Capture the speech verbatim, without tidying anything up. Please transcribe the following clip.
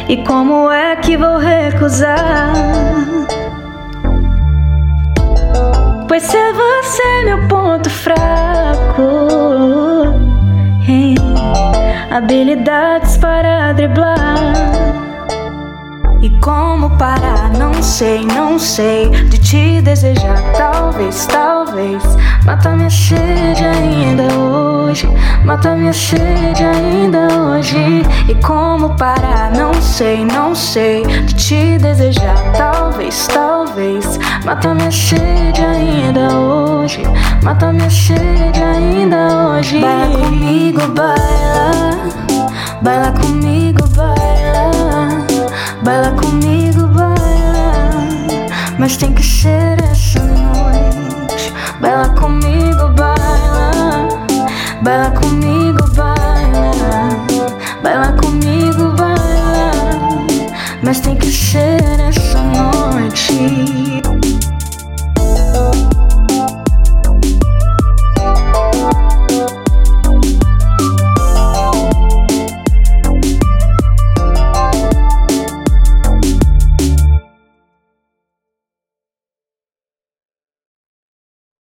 E como é que vou recusar? Pois ser você é meu ponto fraco, hein? Habilidades para driblar. E como parar? Não sei, não sei. De te desejar, talvez, talvez. Mata minha sede ainda hoje. Mata minha sede ainda hoje. E como parar? Não sei, não sei. De te desejar, talvez, talvez. Mata minha sede ainda hoje. Mata minha sede ainda hoje. Baila comigo, baila. Baila comigo, baila. Baila comigo, baila. Mas tem que ser essa noite. Baila comigo, baila. Baila comigo, baila. Baila comigo, baila. Mas tem que ser essa noite.